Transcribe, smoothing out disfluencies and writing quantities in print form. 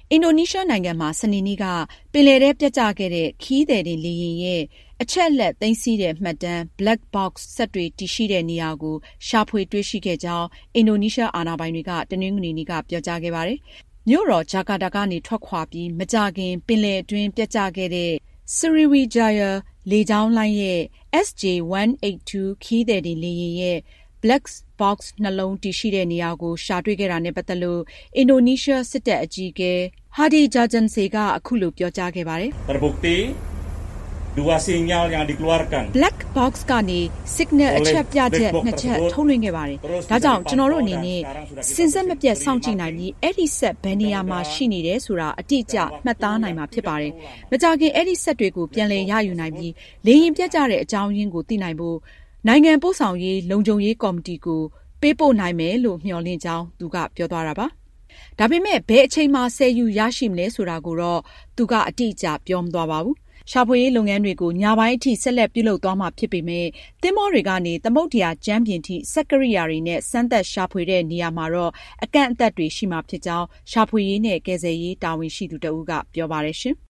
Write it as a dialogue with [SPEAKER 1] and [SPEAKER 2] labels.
[SPEAKER 1] အင်ဒိုနီးရှားနိုင်ငံမှာစနေနေ့ကပင်လယ်ထဲပျက်ကျခဲ့တဲ့ခရီးသည်တင်လေယာဉ်ရဲ့အချက်အလက်သိမ်းဆည်းတဲ့မှတ်တမ်း Black Box စက်တွေတည်ရှိတဲ့နေရာကိုရှာဖွေတွေ့ရှိခဲ့ကြောင်းအင်ဒိုနီးရှားအာဏာပိုင်တွေကတနင်္ဂနွေနေ့ကပြောကြားခဲ့ပါတယ်။မြို့တော်ဂျာကာတာကနေထွက်ခွာပြီးမကြာခင်ပင်လယ်အတွင်းပျက်ကျခဲ့တဲ့ Sriwijaya လေကြောင်းလိုင်းရဲ့ SJ-182 ခရီးသည်တင်လေယာဉ်ရဲ့ Black Box နှလုံးတည်ရှိတဲ့နေရာကိုရှာတွေ့ခဲ့တာနဲ့ပတ်သက်လို့အင်ဒိုနီးရှားစစ်တပ်အကြီးအကဲ Hadi Jarjensay ကအခုလိုပြောကြားခဲ့ပါတယ်။
[SPEAKER 2] Terbukti dua sinyal yang dikeluarkan
[SPEAKER 1] Black Box ကနေ signal အချက်ပြချက်နှစ်ချက်ထုတ်လွှင့်ခဲ့ပါတယ်။ဒါကြောင့်ကျွန်တော်တို့အနေနဲ့စဉ်ဆက်မပြတ်စောင့်ကြည့်နိုင်ပြီးအဲ့ဒီဆက်ဘယ်နေရာမှာရှိနေတယ်ဆိုတာအတိအကျမှတ်သားနိုင်မှာဖြစ်ပါတယ်။မကြာခင်အဲ့ဒီဆက်တွေကိုပြန်လည်ရယူနိုင်ပြီးလေယာဉ်ပြတ်ကျတဲ့အကြောင်းရင်းကိုသိနိုင်ဖို့နိုင်ငံပို့ဆောင်ရေးလုံခြုံရေးကော်မတီကိုပေးပို့နိုင်မယ်လို့မျှော်လင့်ကြောင်းသူကပြောသွားတာပါ။ဒါပေမဲ့ဘယ်အချိန်မှာဆယ်ယူရရှိမလဲဆိုတာကိုတော့သူကအတိအကျပြောမသွားပါဘူး။ရှာဖွေရေးလုပ်ငန်းတွေကိုညပိုင်းအထိဆက်လက်ပြုလုပ်သွားမှာဖြစ်ပေမဲ့သင်္ဘောတွေကနေသမုဒ္ဒရာကြမ်းပြင်ထိစက်ကိရိယာတွေနဲ့စမ်းသပ်ရှာဖွေတဲ့နေရာမှာတော့အကန့်အသတ်တွေရှိမှာဖြစ်ကြောင်းရှာဖွေရေးနဲ့ကယ်ဆယ်ရေးတာဝန်ရှိသူတဦးကပြောပါတယ်ရှင်။